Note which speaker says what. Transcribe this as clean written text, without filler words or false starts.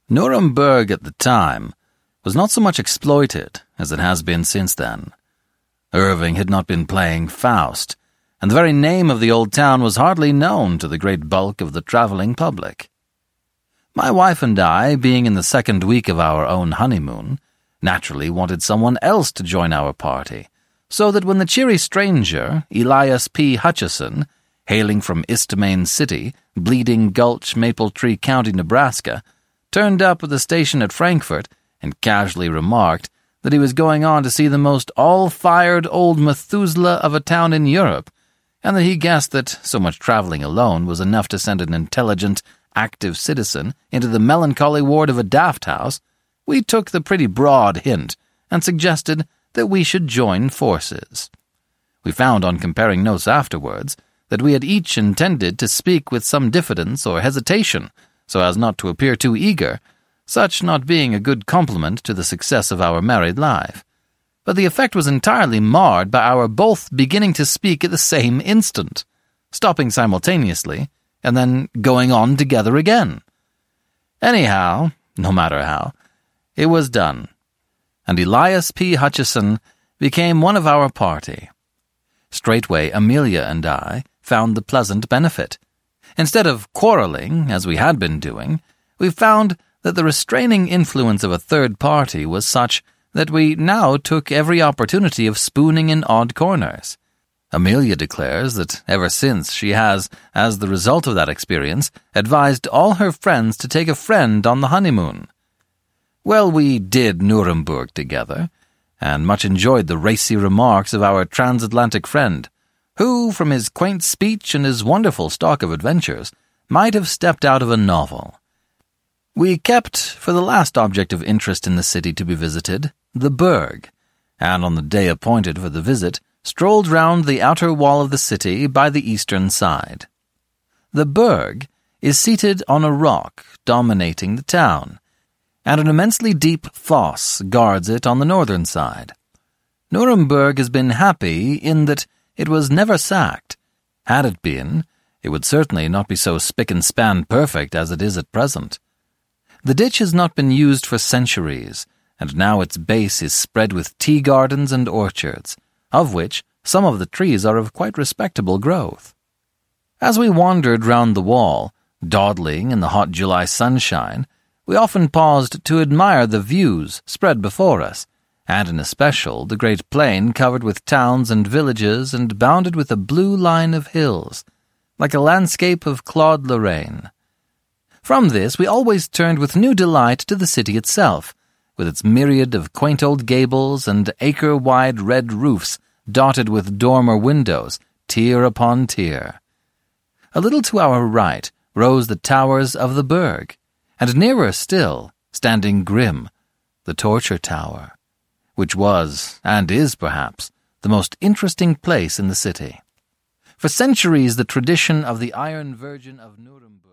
Speaker 1: Nuremberg at the time was not so much exploited as it has been since then. Irving had not been playing Faust, and the very name of the old town was hardly known to the great bulk of the travelling public. My wife and I, being in the second week of our own honeymoon, naturally wanted someone else to join our party, so that when the cheery stranger, Elias P. Hutchison, hailing from Isthmian City, Bleeding Gulch, Maple Tree County, Nebraska, turned up at the station at Frankfurt and casually remarked that he was going on to see the most all-fired old Methuselah of a town in Europe, and that he guessed that so much travelling alone was enough to send an intelligent, active citizen into the melancholy ward of a daft house, we took the pretty broad hint and suggested that we should join forces. We found on comparing notes afterwards that we had each intended to speak with some diffidence or hesitation, so as not to appear too eager, such not being a good compliment to the success of our married life. But the effect was entirely marred by our both beginning to speak at the same instant, stopping simultaneously, and then going on together again. Anyhow, no matter how, it was done, and Elias P. Hutchison became one of our party. Straightway Amelia and I found the pleasant benefit. Instead of quarrelling, as we had been doing, we found that the restraining influence of a third party was such that we now took every opportunity of spooning in odd corners. Amelia declares that ever since she has, as the result of that experience, advised all her friends to take a friend on the honeymoon. Well, we did Nuremberg together, and much enjoyed the racy remarks of our transatlantic friend, who, from his quaint speech and his wonderful stock of adventures, might have stepped out of a novel. We kept, for the last object of interest in the city to be visited, the Burg, and on the day appointed for the visit, strolled round the outer wall of the city by the eastern side. The Burg is seated on a rock dominating the town, and an immensely deep fosse guards it on the northern side. Nuremberg has been happy in that it was never sacked. Had it been, it would certainly not be so spick-and-span perfect as it is at present. The ditch has not been used for centuries, and now its base is spread with tea gardens and orchards, of which some of the trees are of quite respectable growth. As we wandered round the wall, dawdling in the hot July sunshine, we often paused to admire the views spread before us, and in especial the great plain covered with towns and villages and bounded with a blue line of hills, like a landscape of Claude Lorraine. From this we always turned with new delight to the city itself, with its myriad of quaint old gables and acre-wide red roofs dotted with dormer windows, tier upon tier. A little to our right rose the towers of the Burg, and nearer still, standing grim, the Torture Tower, which was, and is perhaps, the most interesting place in the city. For centuries the tradition of the Iron Virgin of Nuremberg